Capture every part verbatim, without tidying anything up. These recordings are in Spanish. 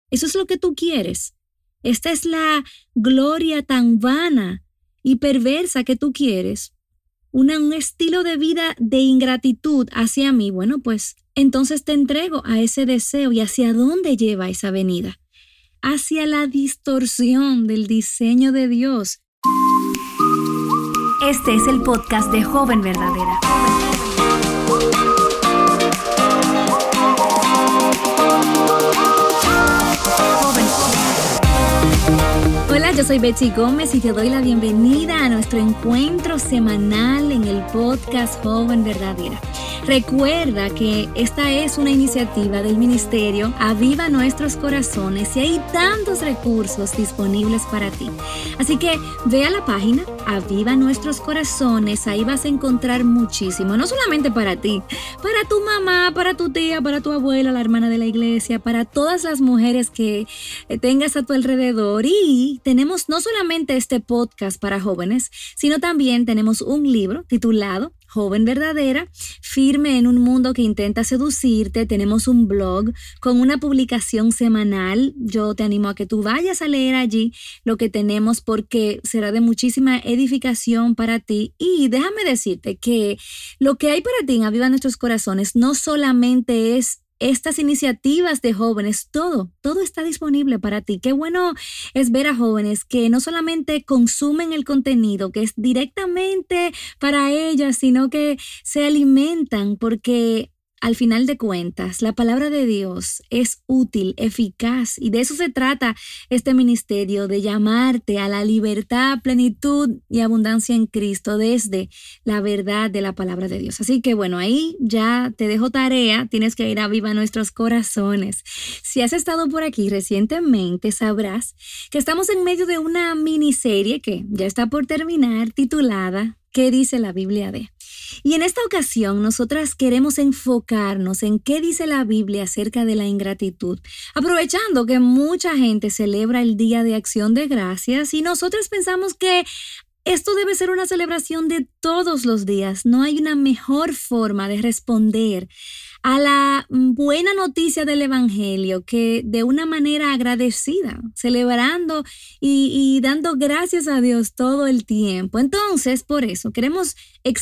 ¿Eso es lo que tú quieres? ¿Esta es la gloria tan vana y perversa que tú quieres? Una, un estilo de vida de ingratitud hacia mí. Bueno, pues entonces te entrego a ese deseo. ¿Y hacia dónde lleva esa venida? Hacia la distorsión del diseño de Dios. Este es el podcast de Joven Verdadera. Hola, yo soy Betsy Gómez y te doy la bienvenida a nuestro encuentro semanal en el podcast Joven Verdadera. Recuerda que esta es una iniciativa del Ministerio Aviva Nuestros Corazones y hay tantos recursos disponibles para ti. Así que ve a la página Aviva Nuestros Corazones, ahí vas a encontrar muchísimo, no solamente para ti, para tu mamá, para tu tía, para tu abuela, la hermana de la iglesia, para todas las mujeres que tengas a tu alrededor. Y tenemos no solamente este podcast para jóvenes, sino también tenemos un libro titulado Joven Verdadera, firme en un mundo que intenta seducirte. Tenemos un blog con una publicación semanal. Yo te animo a que tú vayas a leer allí lo que tenemos porque será de muchísima edificación para ti. Y déjame decirte que lo que hay para ti en Aviva Nuestros Corazones no solamente es estas iniciativas de jóvenes, todo, todo está disponible para ti. Qué bueno es ver a jóvenes que no solamente consumen el contenido que es directamente para ellas, sino que se alimentan porque al final de cuentas, la palabra de Dios es útil, eficaz, y de eso se trata este ministerio, de llamarte a la libertad, plenitud y abundancia en Cristo desde la verdad de la palabra de Dios. Así que bueno, ahí ya te dejo tarea, tienes que ir a Aviva Nuestros Corazones. Si has estado por aquí recientemente, sabrás que estamos en medio de una miniserie que ya está por terminar, titulada ¿Qué dice la Biblia de? Y en esta ocasión nosotras queremos enfocarnos en qué dice la Biblia acerca de la ingratitud, aprovechando que mucha gente celebra el Día de Acción de Gracias y nosotras pensamos que esto debe ser una celebración de todos los días. No hay una mejor forma de responder a la buena noticia del Evangelio que de una manera agradecida, celebrando y, y dando gracias a Dios todo el tiempo. Entonces, por eso queremos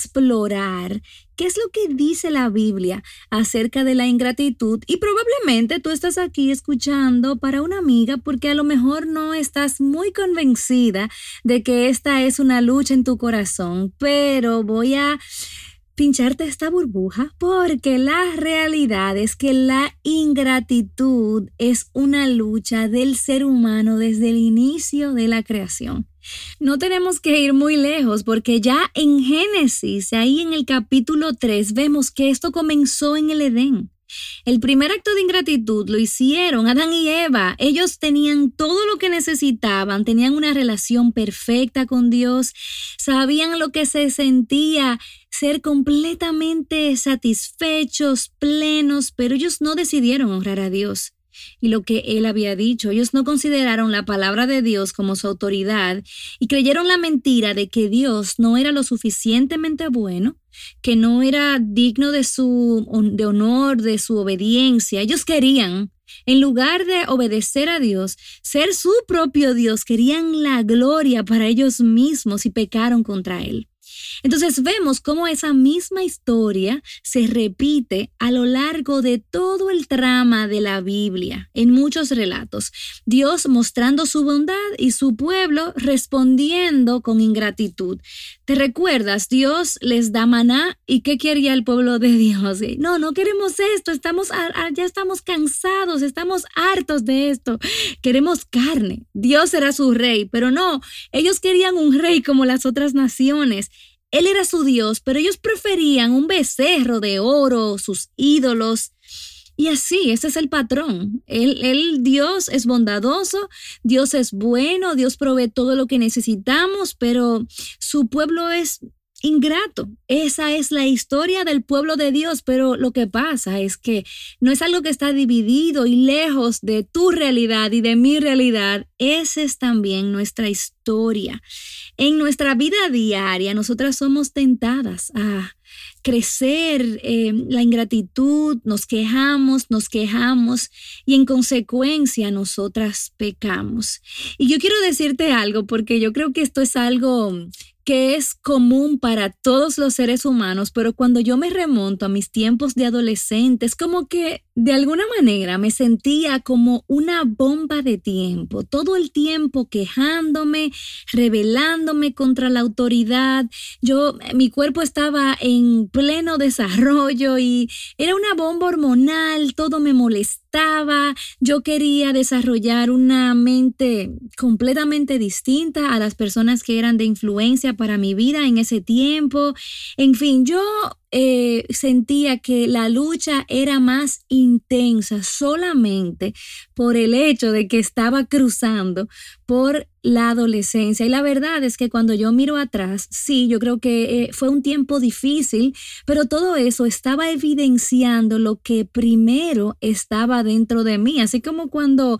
explorar qué es lo que dice la Biblia acerca de la ingratitud, y probablemente tú estás aquí escuchando para una amiga porque a lo mejor no estás muy convencida de que esta es una lucha en tu corazón, pero voy a pincharte esta burbuja porque la realidad es que la ingratitud es una lucha del ser humano desde el inicio de la creación. No tenemos que ir muy lejos porque ya en Génesis, ahí en el capítulo tres, vemos que esto comenzó en el Edén. El primer acto de ingratitud lo hicieron Adán y Eva. Ellos tenían todo lo que necesitaban, tenían una relación perfecta con Dios, sabían lo que se sentía ser completamente satisfechos, plenos, pero ellos no decidieron honrar a Dios y lo que Él había dicho. Ellos no consideraron la palabra de Dios como su autoridad y creyeron la mentira de que Dios no era lo suficientemente bueno, que no era digno de su de honor, de su obediencia. Ellos querían, en lugar de obedecer a Dios, ser su propio Dios, querían la gloria para ellos mismos y pecaron contra Él. Entonces vemos cómo esa misma historia se repite a lo largo de todo el trama de la Biblia, en muchos relatos. Dios mostrando su bondad y su pueblo respondiendo con ingratitud. ¿Te recuerdas? Dios les da maná y ¿qué quería el pueblo de Dios? No, no queremos esto, estamos, ya estamos cansados, estamos hartos de esto, queremos carne. Dios era su rey, pero no, ellos querían un rey como las otras naciones. Él era su Dios, pero ellos preferían un becerro de oro, sus ídolos. Y así, ese es el patrón. Él, él, Dios es bondadoso, Dios es bueno, Dios provee todo lo que necesitamos, pero su pueblo es ingrato. Esa es la historia del pueblo de Dios, pero lo que pasa es que no es algo que está dividido y lejos de tu realidad y de mi realidad. Esa es también nuestra historia. En nuestra vida diaria, nosotras somos tentadas a crecer eh, la ingratitud, nos quejamos, nos quejamos y en consecuencia nosotras pecamos. Y yo quiero decirte algo porque yo creo que esto es algo que es común para todos los seres humanos, pero cuando yo me remonto a mis tiempos de adolescente, es como que de alguna manera me sentía como una bomba de tiempo, todo el tiempo quejándome, rebelándome contra la autoridad. Yo, mi cuerpo estaba en pleno desarrollo y era una bomba hormonal, todo me molestaba. Yo quería desarrollar una mente completamente distinta a las personas que eran de influencia para mi vida en ese tiempo. En fin, yo eh, sentía que la lucha era más intensa solamente por el hecho de que estaba cruzando por la adolescencia. Y la verdad es que cuando yo miro atrás, sí, yo creo que eh, fue un tiempo difícil, pero todo eso estaba evidenciando lo que primero estaba dentro de mí. Así como cuando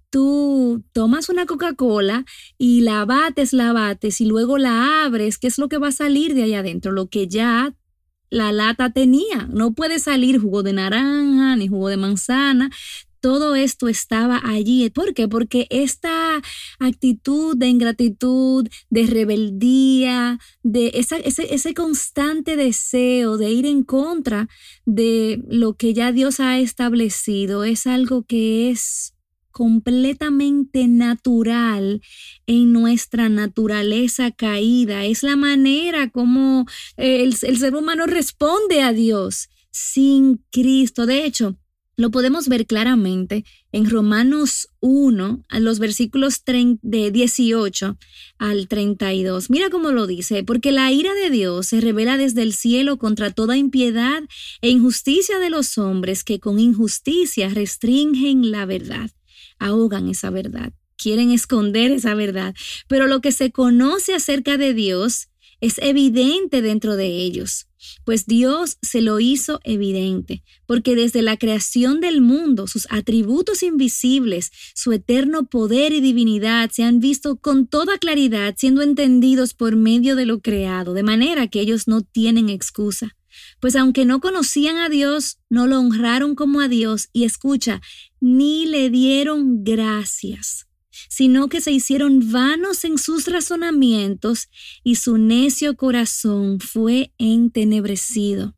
tú tomas una Coca-Cola y la bates, la bates y luego la abres, ¿qué es lo que va a salir de allá adentro? Lo que ya la lata tenía. No puede salir jugo de naranja ni jugo de manzana. Todo esto estaba allí. ¿Por qué? Porque esta actitud de ingratitud, de rebeldía, de esa, ese, ese constante deseo de ir en contra de lo que ya Dios ha establecido es algo que es completamente natural en nuestra naturaleza caída. Es la manera como el, el ser humano responde a Dios sin Cristo. De hecho, lo podemos ver claramente en Romanos uno, a los versículos de dieciocho al treinta y dos. Mira cómo lo dice: porque la ira de Dios se revela desde el cielo contra toda impiedad e injusticia de los hombres que con injusticia restringen la verdad. Ahogan esa verdad, quieren esconder esa verdad, pero lo que se conoce acerca de Dios es evidente dentro de ellos, pues Dios se lo hizo evidente, porque desde la creación del mundo, sus atributos invisibles, su eterno poder y divinidad se han visto con toda claridad, siendo entendidos por medio de lo creado, de manera que ellos no tienen excusa. Pues aunque no conocían a Dios, no lo honraron como a Dios y escucha, ni le dieron gracias, sino que se hicieron vanos en sus razonamientos y su necio corazón fue entenebrecido.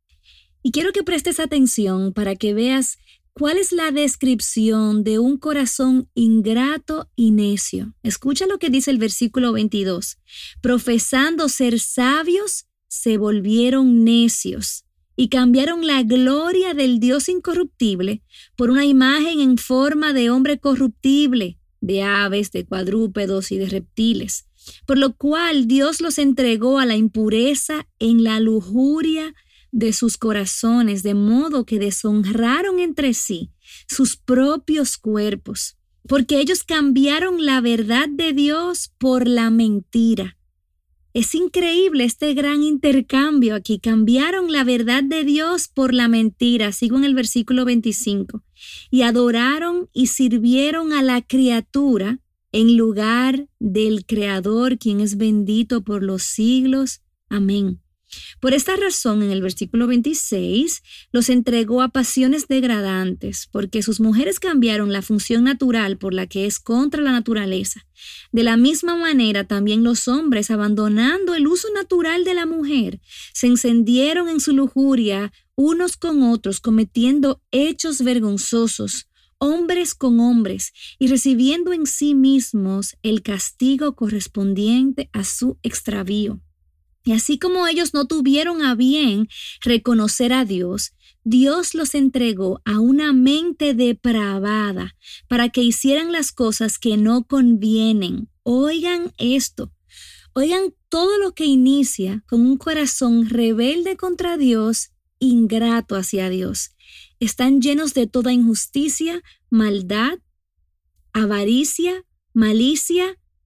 Y quiero que prestes atención para que veas cuál es la descripción de un corazón ingrato y necio. Escucha lo que dice el versículo veintidós. Profesando ser sabios, se volvieron necios y cambiaron la gloria del Dios incorruptible por una imagen en forma de hombre corruptible, de aves, de cuadrúpedos y de reptiles, por lo cual Dios los entregó a la impureza en la lujuria de sus corazones, de modo que deshonraron entre sí sus propios cuerpos, porque ellos cambiaron la verdad de Dios por la mentira. Es increíble este gran intercambio aquí. Cambiaron la verdad de Dios por la mentira. Sigo en el versículo veinticinco. Y adoraron y sirvieron a la criatura en lugar del Creador, quien es bendito por los siglos. Amén. Por esta razón, en el versículo veintiséis, los entregó a pasiones degradantes, porque sus mujeres cambiaron la función natural por la que es contra la naturaleza. De la misma manera, también los hombres, abandonando el uso natural de la mujer, se encendieron en su lujuria unos con otros, cometiendo hechos vergonzosos, hombres con hombres, y recibiendo en sí mismos el castigo correspondiente a su extravío. Y así como ellos no tuvieron a bien reconocer a Dios, Dios los entregó a una mente depravada para que hicieran las cosas que no convienen. Oigan esto, oigan todo lo que inicia con un corazón rebelde contra Dios, ingrato hacia Dios. Están llenos de toda injusticia, maldad, avaricia, malicia,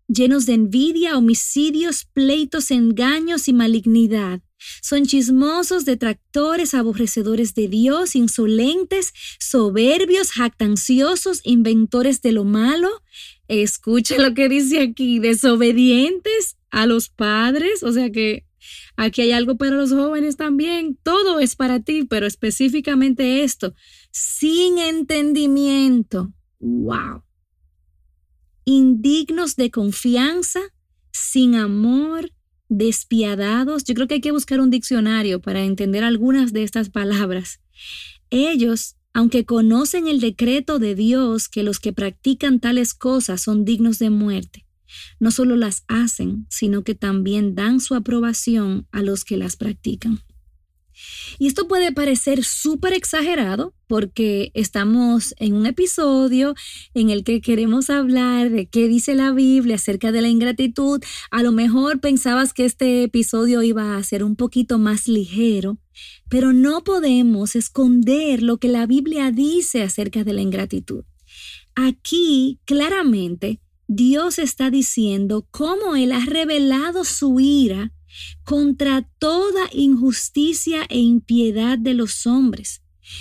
llenos de envidia, homicidios, pleitos, engaños y malignidad. Son chismosos, detractores, aborrecedores de Dios, insolentes, soberbios, jactanciosos, inventores de lo malo. Escucha lo que dice aquí, desobedientes a los padres. O sea que aquí hay algo para los jóvenes también. Todo es para ti, pero específicamente esto. Sin entendimiento. ¡Wow! Indignos de confianza, sin amor, despiadados. Yo creo que hay que buscar un diccionario para entender algunas de estas palabras. Ellos, aunque conocen el decreto de Dios que los que practican tales cosas son dignos de muerte, no solo las hacen, sino que también dan su aprobación a los que las practican. Y esto puede parecer súper exagerado porque estamos en un episodio en el que queremos hablar de qué dice la Biblia acerca de la ingratitud. A lo mejor pensabas que este episodio iba a ser un poquito más ligero, pero no podemos esconder lo que la Biblia dice acerca de la ingratitud. Aquí, claramente, Dios está diciendo cómo Él ha revelado su ira contra toda injusticia e impiedad de los hombres.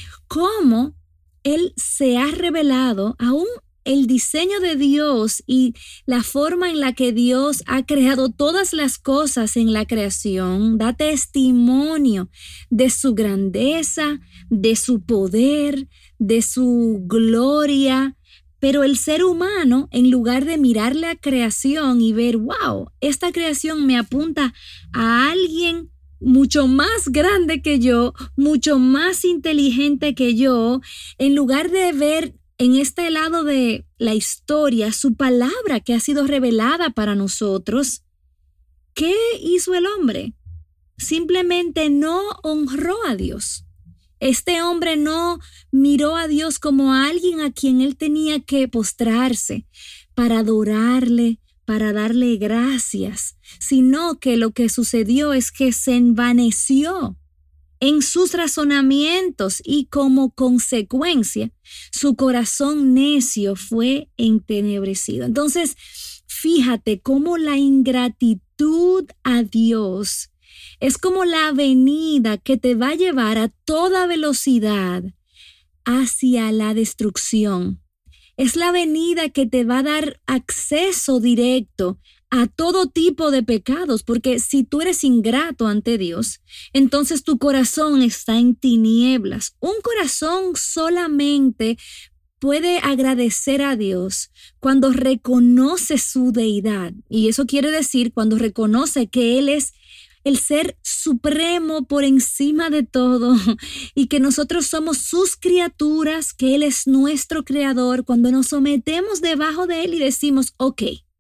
Cómo Él se ha revelado, aún el diseño de Dios y la forma en la que Dios ha creado todas las cosas en la creación, da testimonio de su grandeza, de su poder, de su gloria. Pero el ser humano, en lugar de mirar la creación y ver, wow, esta creación me apunta a alguien mucho más grande que yo, mucho más inteligente que yo, en lugar de ver en este lado de la historia su palabra que ha sido revelada para nosotros, ¿qué hizo el hombre? Simplemente no honró a Dios. Este hombre no miró a Dios como a alguien a quien él tenía que postrarse para adorarle, para darle gracias, sino que lo que sucedió es que se envaneció en sus razonamientos y como consecuencia su corazón necio fue entenebrecido. Entonces, fíjate cómo la ingratitud a Dios es como la avenida que te va a llevar a toda velocidad hacia la destrucción. Es la avenida que te va a dar acceso directo a todo tipo de pecados, porque si tú eres ingrato ante Dios, entonces tu corazón está en tinieblas. Un corazón solamente puede agradecer a Dios cuando reconoce su deidad. Y eso quiere decir cuando reconoce que Él es el ser supremo por encima de todo y que nosotros somos sus criaturas, que Él es nuestro creador. Cuando nos sometemos debajo de Él y decimos, ok,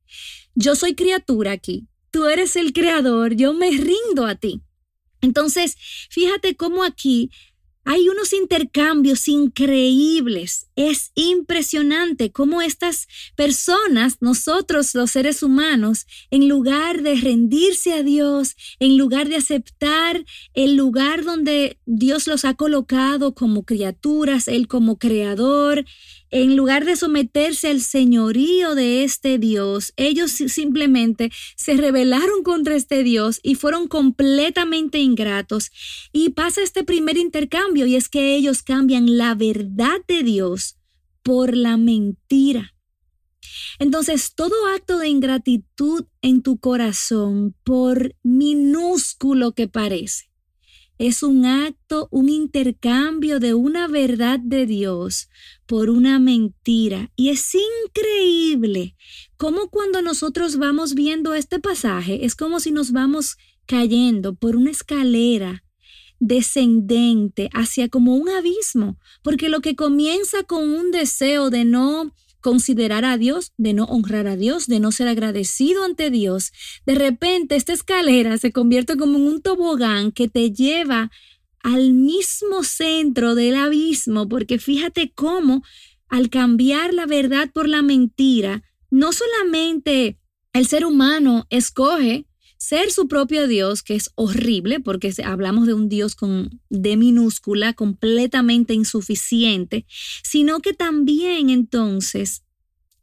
yo soy criatura aquí, tú eres el creador, yo me rindo a ti. Entonces, fíjate cómo aquí hay unos intercambios increíbles. Es impresionante cómo estas personas, nosotros los seres humanos, en lugar de rendirse a Dios, en lugar de aceptar el lugar donde Dios los ha colocado como criaturas, Él como creador, en lugar de someterse al señorío de este Dios, ellos simplemente se rebelaron contra este Dios y fueron completamente ingratos. Y pasa este primer intercambio, y es que ellos cambian la verdad de Dios por la mentira. Entonces, todo acto de ingratitud en tu corazón, por minúsculo que parece, es un acto, un intercambio de una verdad de Dios por una mentira. Y es increíble cómo cuando nosotros vamos viendo este pasaje, es como si nos vamos cayendo por una escalera descendente hacia como un abismo, porque lo que comienza con un deseo de no considerar a Dios, de no honrar a Dios, de no ser agradecido ante Dios, de repente esta escalera se convierte como en un tobogán que te lleva al mismo centro del abismo, porque fíjate cómo al cambiar la verdad por la mentira, no solamente el ser humano escoge ser su propio Dios, que es horrible porque hablamos de un Dios con D minúscula, completamente insuficiente, sino que también entonces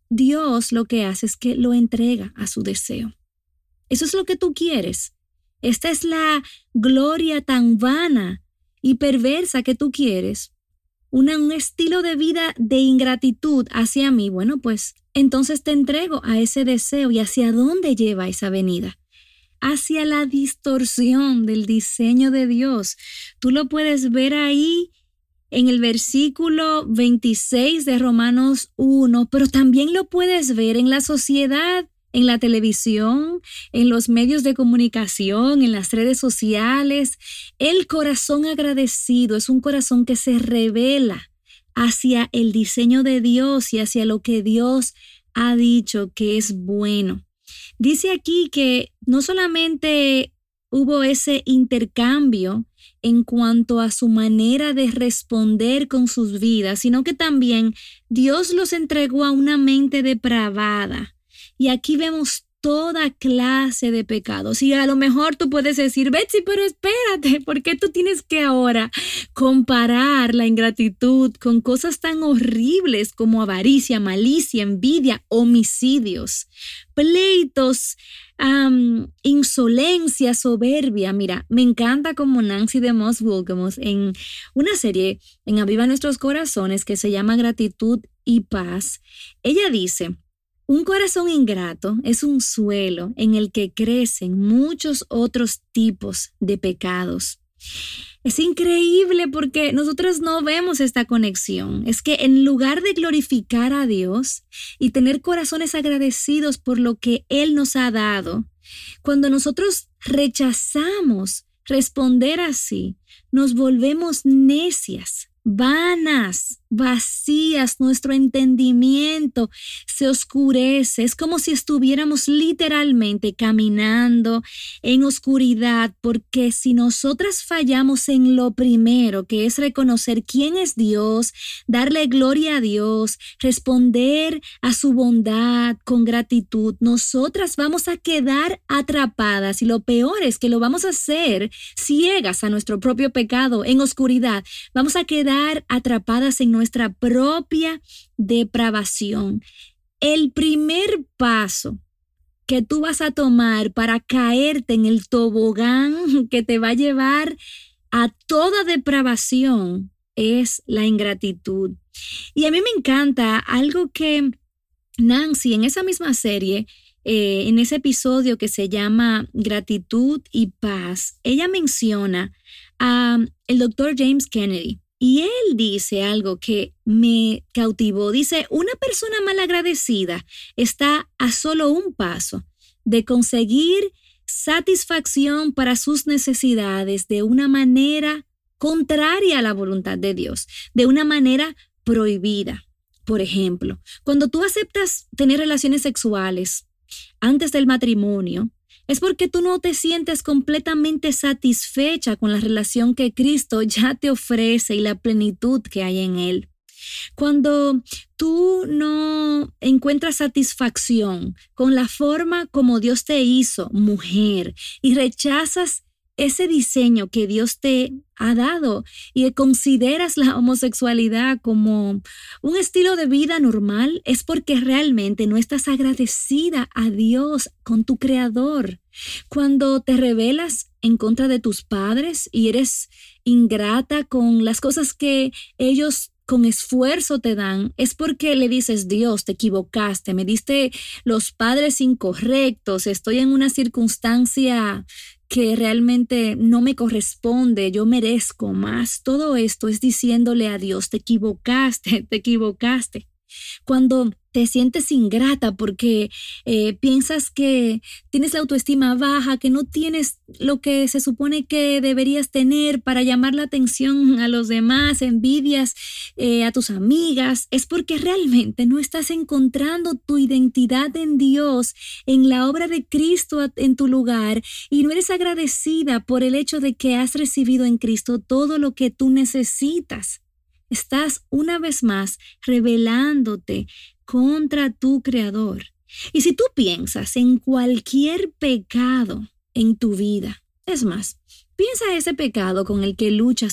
Dios lo que hace es que lo entrega a su deseo. Eso es lo que tú quieres. Esta es la gloria tan vana y perversa que tú quieres. Una, un estilo de vida de ingratitud hacia mí. Bueno, pues entonces te entrego a ese deseo. ¿Y hacia dónde lleva esa venida? Hacia la distorsión del diseño de Dios. Tú lo puedes ver ahí en el versículo veintiséis de Romanos uno, pero también lo puedes ver en la sociedad, en la televisión, en los medios de comunicación, en las redes sociales. El corazón agradecido es un corazón que se revela hacia el diseño de Dios y hacia lo que Dios ha dicho que es bueno. Dice aquí que no solamente hubo ese intercambio en cuanto a su manera de responder con sus vidas, sino que también Dios los entregó a una mente depravada. Y aquí vemos toda clase de pecados. Y a lo mejor tú puedes decir, Betsy, pero espérate, ¿por qué tú tienes que ahora comparar la ingratitud con cosas tan horribles como avaricia, malicia, envidia, homicidios, pleitos, um, insolencia, soberbia? Mira, me encanta como Nancy DeMoss Wolgemuth en una serie en Aviva Nuestros Corazones que se llama Gratitud y Paz. Ella dice: un corazón ingrato es un suelo en el que crecen muchos otros tipos de pecados. Es increíble porque nosotros no vemos esta conexión. Es que en lugar de glorificar a Dios y tener corazones agradecidos por lo que Él nos ha dado, cuando nosotros rechazamos responder así, nos volvemos necias, vanas, vacías. Nuestro entendimiento se oscurece. Es como si estuviéramos literalmente caminando en oscuridad, porque si nosotras fallamos en lo primero, que es reconocer quién es Dios, darle gloria a Dios, responder a su bondad con gratitud, nosotras vamos a quedar atrapadas, y lo peor es que lo vamos a hacer ciegas a nuestro propio pecado, en oscuridad. Vamos a quedar atrapadas en nuestra propia depravación. El primer paso que tú vas a tomar para caerte en el tobogán que te va a llevar a toda depravación es la ingratitud. Y a mí me encanta algo que Nancy en esa misma serie, eh, en ese episodio que se llama Gratitud y Paz, ella menciona a um, el doctor James Kennedy. Y él dice algo que me cautivó. Dice: una persona malagradecida está a solo un paso de conseguir satisfacción para sus necesidades de una manera contraria a la voluntad de Dios, de una manera prohibida. Por ejemplo, cuando tú aceptas tener relaciones sexuales antes del matrimonio, es porque tú no te sientes completamente satisfecha con la relación que Cristo ya te ofrece y la plenitud que hay en Él. Cuando tú no encuentras satisfacción con la forma como Dios te hizo, mujer, y rechazas ese diseño que Dios te ha dado y consideras la homosexualidad como un estilo de vida normal, es porque realmente no estás agradecida a Dios con tu Creador. Cuando te rebelas en contra de tus padres y eres ingrata con las cosas que ellos con esfuerzo te dan, es porque le dices: Dios, te equivocaste, me diste los padres incorrectos, estoy en una circunstancia que realmente no me corresponde, yo merezco más. Todo esto es diciéndole a Dios: te equivocaste, te equivocaste. Cuando te sientes ingrata porque eh, piensas que tienes la autoestima baja, que no tienes lo que se supone que deberías tener para llamar la atención a los demás, envidias eh, a tus amigas, es porque realmente no estás encontrando tu identidad en Dios, en la obra de Cristo en tu lugar, y no eres agradecida por el hecho de que has recibido en Cristo todo lo que tú necesitas. Estás una vez más rebelándote contra tu Creador. Y si tú piensas en cualquier pecado en tu vida, es más, piensa ese pecado con el que luchas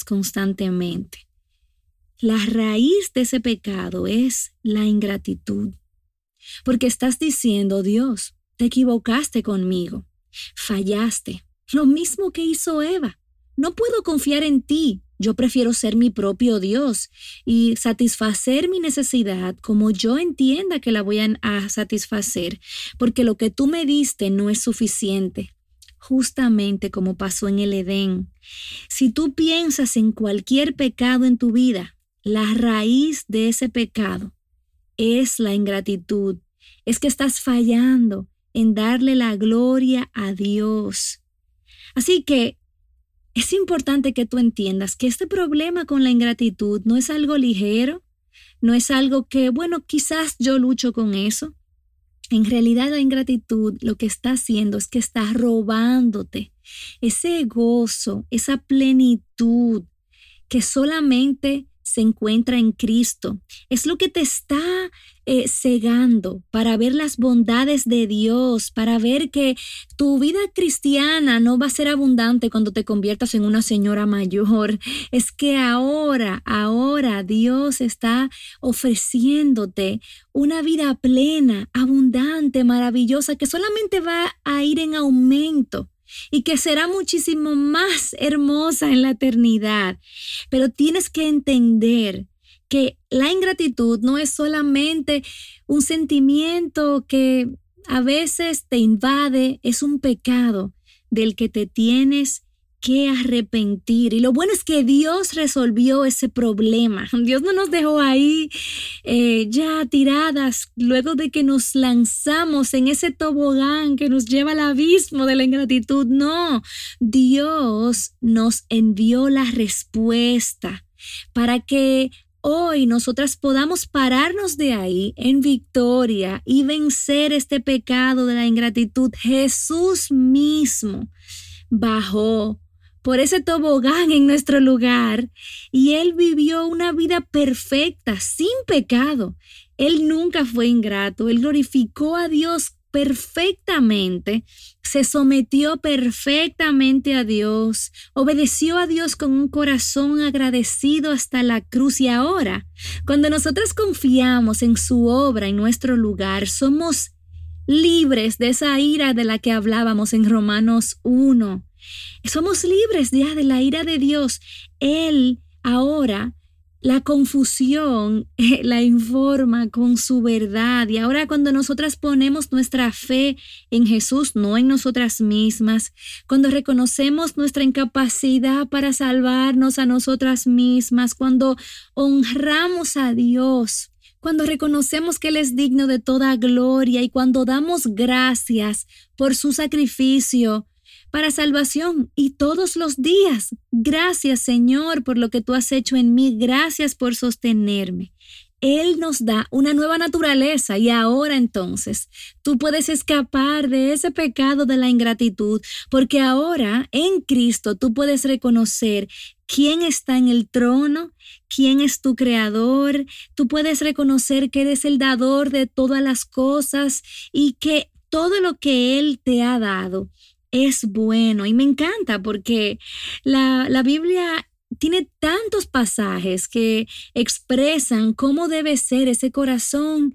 constantemente. La raíz de ese pecado es la ingratitud. porque estás diciendo, Dios, te equivocaste conmigo, fallaste, lo mismo que hizo Eva. No puedo confiar en ti. Yo prefiero ser mi propio Dios y satisfacer mi necesidad como yo entienda que la voy a, a satisfacer, porque lo que tú me diste no es suficiente. Justamente como pasó en el Edén. Si tú piensas en cualquier pecado en tu vida, la raíz de ese pecado es la ingratitud. Es que estás fallando en darle la gloria a Dios. Así que es importante que tú entiendas que este problema con la ingratitud no es algo ligero, no es algo que, bueno, quizás yo lucho con eso. En realidad la ingratitud lo que está haciendo es que está robándote ese gozo, esa plenitud que solamente se encuentra en Cristo. Es lo que te está eh, cegando para ver las bondades de Dios, para ver que tu vida cristiana no va a ser abundante cuando te conviertas en una señora mayor. Es que ahora, ahora Dios está ofreciéndote una vida plena, abundante, maravillosa, que solamente va a ir en aumento y que será muchísimo más hermosa en la eternidad. Pero tienes que entender que la ingratitud no es solamente un sentimiento que a veces te invade, es un pecado del que te tienes que arrepentir. Y lo bueno es que Dios resolvió ese problema. Dios no nos dejó ahí eh, ya tiradas luego de que nos lanzamos en ese tobogán que nos lleva al abismo de la ingratitud. No, Dios nos envió la respuesta para que hoy nosotras podamos pararnos de ahí en victoria y vencer este pecado de la ingratitud. Jesús mismo bajó por ese tobogán en nuestro lugar y Él vivió una vida perfecta, sin pecado. Él nunca fue ingrato, Él glorificó a Dios perfectamente, se sometió perfectamente a Dios, obedeció a Dios con un corazón agradecido hasta la cruz. Y ahora, cuando nosotros confiamos en su obra en nuestro lugar, somos libres de esa ira de la que hablábamos en Romanos uno. Somos libres ya de la ira de Dios. Él ahora la confusión eh, la informa con su verdad. Y ahora cuando nosotras ponemos nuestra fe en Jesús, no en nosotras mismas, cuando reconocemos nuestra incapacidad para salvarnos a nosotras mismas, cuando honramos a Dios, cuando reconocemos que Él es digno de toda gloria y cuando damos gracias por su sacrificio para salvación y todos los días. Gracias, Señor, por lo que tú has hecho en mí. Gracias por sostenerme. Él nos da una nueva naturaleza y ahora entonces tú puedes escapar de ese pecado de la ingratitud, porque ahora en Cristo tú puedes reconocer quién está en el trono, quién es tu creador. Tú puedes reconocer que eres el dador de todas las cosas y que todo lo que Él te ha dado es bueno. Y me encanta porque la, la Biblia tiene tantos pasajes que expresan cómo debe ser ese corazón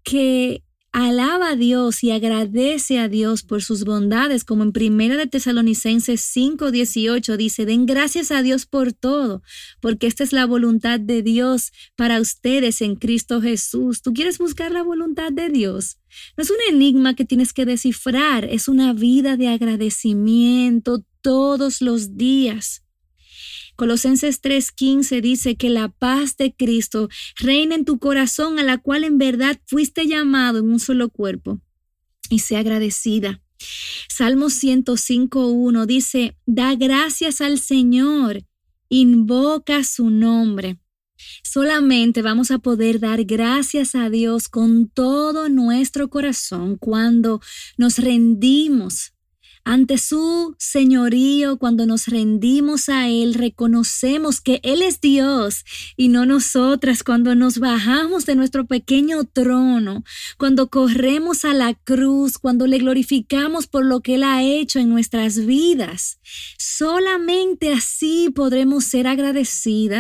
que alaba a Dios y agradece a Dios por sus bondades, como en Primera de Tesalonicenses cinco dieciocho dice: den gracias a Dios por todo, porque esta es la voluntad de Dios para ustedes en Cristo Jesús. ¿Tú quieres buscar la voluntad de Dios? No es un enigma que tienes que descifrar, es una vida de agradecimiento todos los días. Colosenses tres quince dice que la paz de Cristo reina en tu corazón, a la cual en verdad fuiste llamado en un solo cuerpo, y sea agradecida. Salmo ciento cinco uno dice: da gracias al Señor, invoca su nombre. Solamente vamos a poder dar gracias a Dios con todo nuestro corazón cuando nos rendimos ante su señorío, cuando nos rendimos a Él, reconocemos que Él es Dios y no nosotras, cuando nos bajamos de nuestro pequeño trono, cuando corremos a la cruz, cuando le glorificamos por lo que Él ha hecho en nuestras vidas. Solamente así podremos ser agradecidas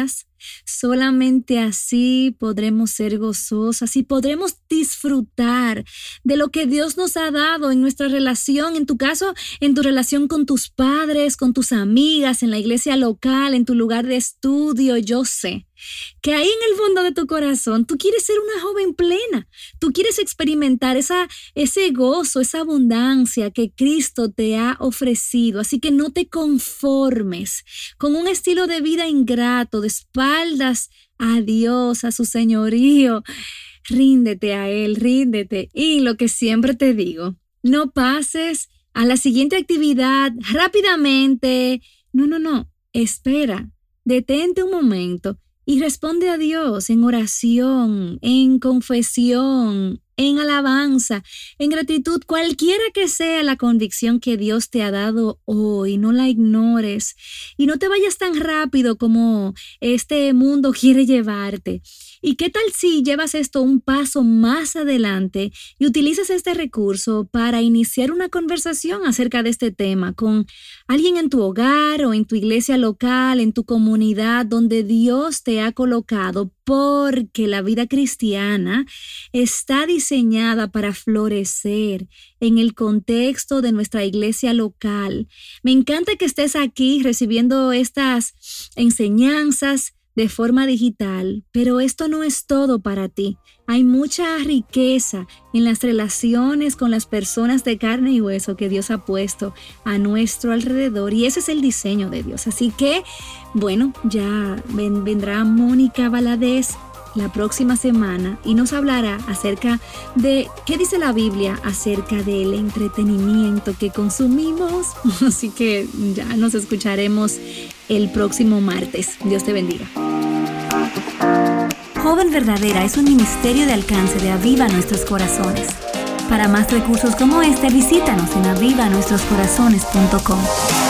Solamente así podremos ser gozosas y podremos disfrutar de lo que Dios nos ha dado en nuestra relación, en tu caso, en tu relación con tus padres, con tus amigas, en la iglesia local, en tu lugar de estudio. Yo sé que ahí en el fondo de tu corazón tú quieres ser una joven plena, tú quieres experimentar esa, ese gozo, esa abundancia que Cristo te ha ofrecido. Así que no te conformes con un estilo de vida ingrato, de espaldas a Dios, a su señorío. Ríndete a Él, ríndete. Y lo que siempre te digo, no pases a la siguiente actividad rápidamente. No, no, no. Espera, detente un momento y responde a Dios en oración, en confesión, en alabanza, en gratitud, cualquiera que sea la convicción que Dios te ha dado hoy. No la ignores y no te vayas tan rápido como este mundo quiere llevarte. ¿Y qué tal si llevas esto un paso más adelante y utilizas este recurso para iniciar una conversación acerca de este tema con alguien en tu hogar o en tu iglesia local, en tu comunidad donde Dios te ha colocado? Porque la vida cristiana está diseñada para florecer en el contexto de nuestra iglesia local. Me encanta que estés aquí recibiendo estas enseñanzas de forma digital, pero esto no es todo para ti. Hay mucha riqueza en las relaciones con las personas de carne y hueso que Dios ha puesto a nuestro alrededor, y ese es el diseño de Dios. Así que, bueno, ya ven, vendrá Mónica Valadez la próxima semana y nos hablará acerca de qué dice la Biblia acerca del entretenimiento que consumimos. Así que ya nos escucharemos el próximo martes. Dios te bendiga. Joven Verdadera es un ministerio de alcance de Aviva Nuestros Corazones. Para más recursos como este, visítanos en aviva nuestros corazones punto com.